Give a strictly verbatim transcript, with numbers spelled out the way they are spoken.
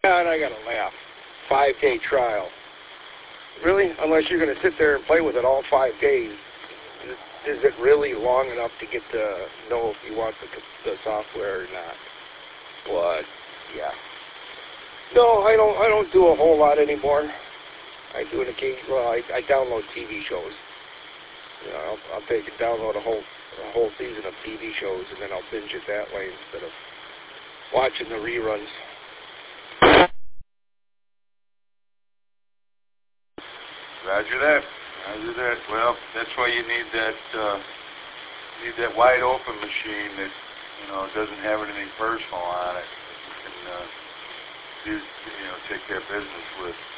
Yeah, and I gotta laugh. Five-day trial. Really? Unless you're gonna sit there and play with it all five days, is it really long enough to get to know if you want the, the software or not? But yeah. No, I don't. I don't do a whole lot anymore. I do an occasion. Well, I, I download T V shows. You know, I'll, I'll take and download a whole a whole season of T V shows, and then I'll binge it that way instead of watching the reruns. Roger that. Roger that. Well, that's why you need that uh, need that wide open machine that you know doesn't have anything personal on it. That you can uh, do, you know, take care of business with.